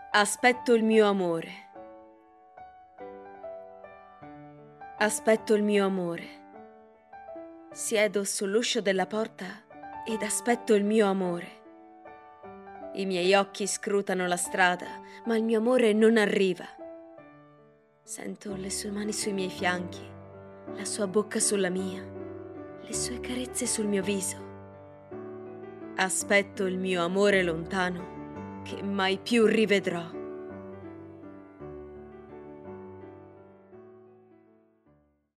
Aspetto il mio amore. Aspetto il mio amore. Siedo sull'uscio della porta ed aspetto il mio amore. I miei occhi scrutano la strada, ma il mio amore non arriva. Sento le sue mani sui miei fianchi, la sua bocca sulla mia, le sue carezze sul mio viso. Aspetto il mio amore lontano, che mai più rivedrò.